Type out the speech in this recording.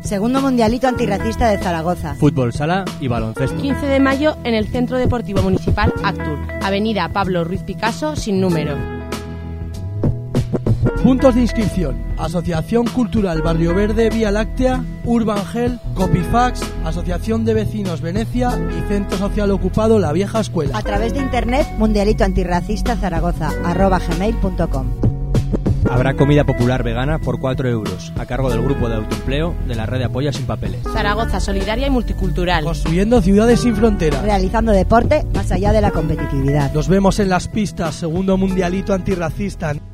Segundo Mundialito Antirracista de Zaragoza. Fútbol sala y baloncesto. 15 de mayo en el Centro Deportivo Municipal Actur, Avenida Pablo Ruiz Picasso, sin número. Puntos de inscripción: Asociación Cultural Barrio Verde Vía Láctea, Urban Gel, Copifax, Asociación de Vecinos Venecia y Centro Social Ocupado La Vieja Escuela. A través de internet, Mundialito Antirracista Zaragoza @gmail.com. Habrá comida popular vegana por 4 euros, a cargo del grupo de autoempleo de la red de apoyo sin papeles. Zaragoza solidaria y multicultural. Construyendo ciudades sin fronteras. Realizando deporte más allá de la competitividad. Nos vemos en las pistas. Segundo Mundialito Antirracista.